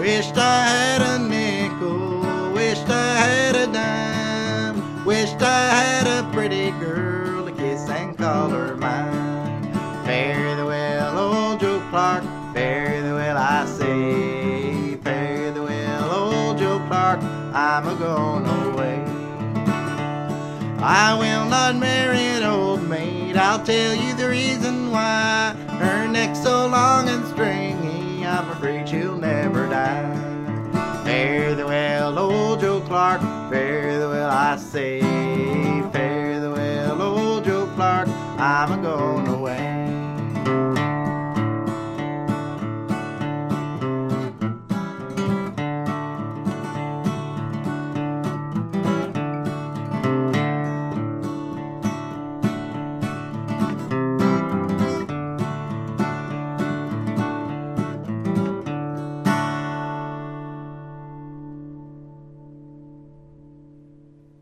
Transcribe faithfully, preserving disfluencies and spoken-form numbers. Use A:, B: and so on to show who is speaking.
A: Wished I had a nickel, wished I had a dime, wished I had a pretty girl to kiss and call her mine. Fare thee well, old Joe Clark, fare thee well, I say. Fare thee well, old Joe Clark, I'm a-going away. I will not marry an old maid, I'll tell you the reason why. Her neck's so long and stringy, I'm afraid she'll never die. Fare thee well, old Joe Clark, fare thee well, I say.